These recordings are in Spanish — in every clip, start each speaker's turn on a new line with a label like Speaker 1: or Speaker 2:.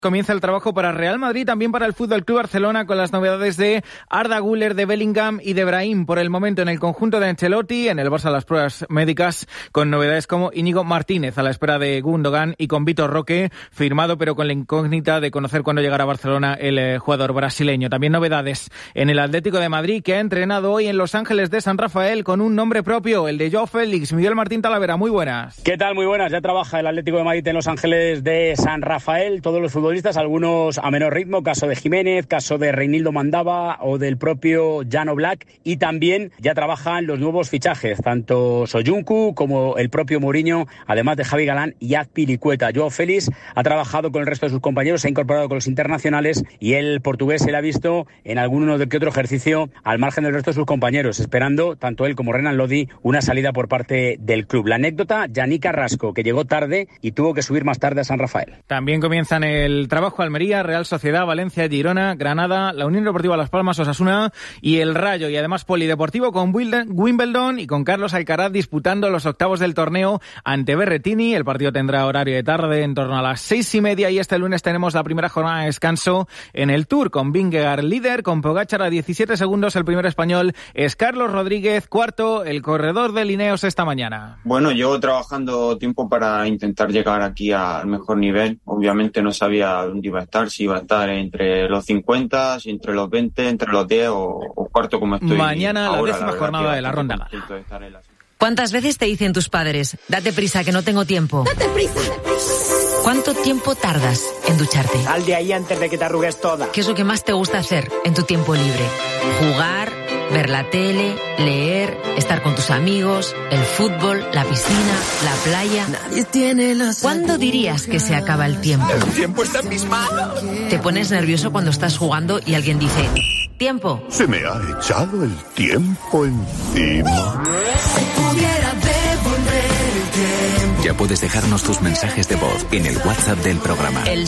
Speaker 1: Comienza el trabajo para Real Madrid, también para el Fútbol Club Barcelona, con las novedades de Arda Güler, de Bellingham y de Brahim. Por el momento en el conjunto de Ancelotti, en el Barça las pruebas médicas, con novedades como Íñigo Martínez a la espera de Gundogan y con Vitor Roque, firmado pero con la incógnita de conocer cuándo llegará a Barcelona el jugador brasileño. También novedades en el Atlético de Madrid, que ha entrenado hoy en Los Ángeles de San Rafael con un nombre propio, el de Joao Félix. Miguel Martín Talavera, muy buenas.
Speaker 2: ¿Qué tal? Muy buenas. Ya trabaja el Atlético de Madrid en Los Ángeles de San Rafael. Todos los futbolistas, algunos a menor ritmo, caso de Jiménez, caso de Reinildo Mandava o del propio Jan Oblak, y también ya trabajan los nuevos fichajes, tanto Soyuncu como el propio Mourinho, además de Javi Galán y Azpilicueta. Joao Félix ha trabajado con el resto de sus compañeros, se ha incorporado con los internacionales y el portugués se le ha visto en alguno que otro ejercicio al margen del resto de sus compañeros, esperando, tanto él como Renan Lodi, una salida por parte del club. La anécdota, Yannick Carrasco, que llegó tarde y tuvo que subir más tarde a San Rafael.
Speaker 1: También comienzan el trabajo Almería, Real Sociedad, Valencia, Girona, Granada, la Unión Deportiva Las Palmas, Osasuna y el Rayo. Y además polideportivo con Wimbledon y con Carlos Alcaraz disputando los octavos del torneo ante Berrettini. El partido tendrá horario de tarde en torno a las 6:30 y este lunes tenemos la primera jornada de descanso en el Tour con Vingegaard líder, con Pogačar a 17 segundos. El primer español es Carlos Rodríguez, cuarto el corredor de Ineos esta mañana.
Speaker 3: Bueno, llevo trabajando tiempo para intentar llegar aquí al mejor nivel. Obviamente no sabía dónde iba a estar, si iba a estar entre los 50, si entre los 20, entre los 10 o cuarto como estoy.
Speaker 1: Mañana
Speaker 3: ahora,
Speaker 1: la 10ª jornada de la ronda gala.
Speaker 4: ¿Cuántas veces te dicen tus padres, date prisa que no tengo tiempo? ¡Date prisa! ¿Cuánto tiempo tardas en ducharte?
Speaker 5: Sal de ahí antes de que te arrugues toda.
Speaker 4: ¿Qué es lo que más te gusta hacer en tu tiempo libre? Jugar, ver la tele, leer, estar con tus amigos, el fútbol, la piscina, la playa.
Speaker 6: Nadie tiene la
Speaker 4: ¿Cuándo dirías que se acaba el tiempo?
Speaker 6: El tiempo está en mis manos.
Speaker 4: Te pones nervioso cuando estás jugando y alguien dice, tiempo.
Speaker 7: Se me ha echado el tiempo encima.
Speaker 6: Si pudiera devolver el tiempo.
Speaker 8: Ya puedes dejarnos tus mensajes de voz en el WhatsApp del programa.
Speaker 4: El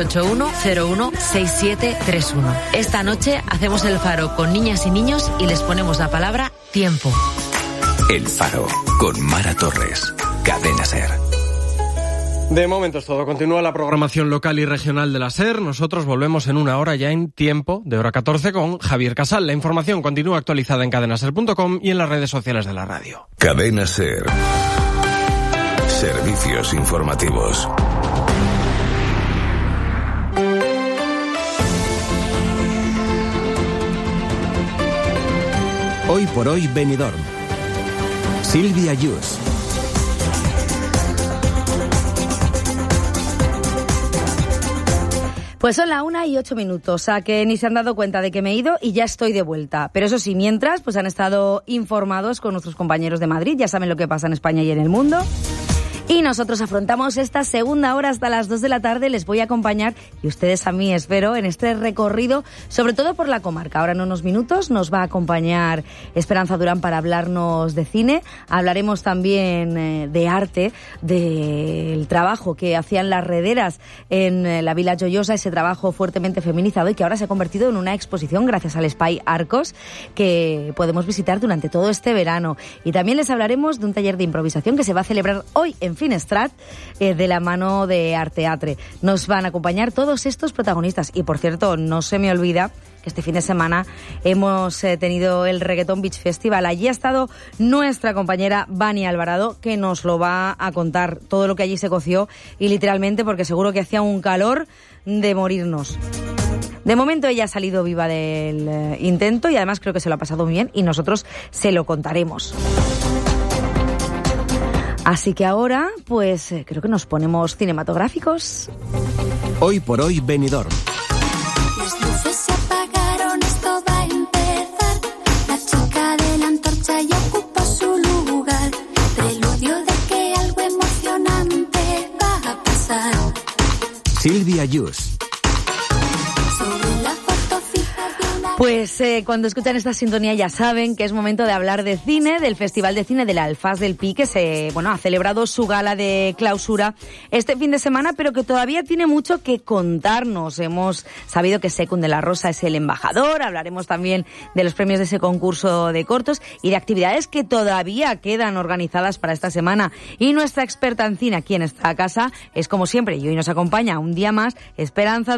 Speaker 4: 681-01-6731. Esta noche hacemos el Faro con niñas y niños y les ponemos la palabra tiempo.
Speaker 8: El Faro, con Mara Torres. Cadena SER.
Speaker 9: De momento es todo. Continúa la programación local y regional de la SER. Nosotros volvemos en una hora ya en tiempo, de hora 14, con Javier Casal. La información continúa actualizada en cadenaser.com y en las redes sociales de la radio.
Speaker 7: Cadena SER. Servicios informativos.
Speaker 10: Hoy por hoy Benidorm. Silvia Yus.
Speaker 11: Pues son la 1:08, a que ni se han dado cuenta de que me he ido y ya estoy de vuelta. Pero eso sí, mientras, pues han estado informados con nuestros compañeros de Madrid, ya saben lo que pasa en España y en el mundo. Y nosotros afrontamos esta segunda hora hasta las 2 de la tarde. Les voy a acompañar, y ustedes a mí espero, en este recorrido, sobre todo por la comarca. Ahora en unos minutos nos va a acompañar Esperanza Durán para hablarnos de cine. Hablaremos también de arte, del trabajo que hacían las rederas en la Vila Joiosa, ese trabajo fuertemente feminizado y que ahora se ha convertido en una exposición gracias al Espai Arcos que podemos visitar durante todo este verano. Y también les hablaremos de un taller de improvisación que se va a celebrar hoy en Finestrat, de la mano de Arteatre. Nos van a acompañar todos estos protagonistas. Y por cierto, no se me olvida que este fin de semana hemos tenido el Reggaeton Beach Festival. Allí ha estado nuestra compañera Vani Alvarado, que nos lo va a contar todo lo que allí se coció, y literalmente porque seguro que hacía un calor de morirnos. De momento ella ha salido viva del intento y además creo que se lo ha pasado muy bien y nosotros se lo contaremos. Así que ahora, pues creo que nos ponemos cinematográficos.
Speaker 10: Hoy por hoy Benidorm.
Speaker 12: Las luces se apagaron, esto va a empezar. La chica de la antorcha ya ocupó su lugar. Preludio de que algo emocionante va a pasar.
Speaker 10: Silvia Yus.
Speaker 12: Sobre la foto fija de una
Speaker 11: Pues cuando escuchan esta sintonía ya saben que es momento de hablar de cine, del Festival de Cine de la Alfaz del Pi, que ha celebrado su gala de clausura este fin de semana, pero que todavía tiene mucho que contarnos. Hemos sabido que Sekun de la Rosa es el embajador, hablaremos también de los premios de ese concurso de cortos y de actividades que todavía quedan organizadas para esta semana. Y nuestra experta en cine aquí en esta casa es, como siempre, y hoy nos acompaña un día más, Esperanza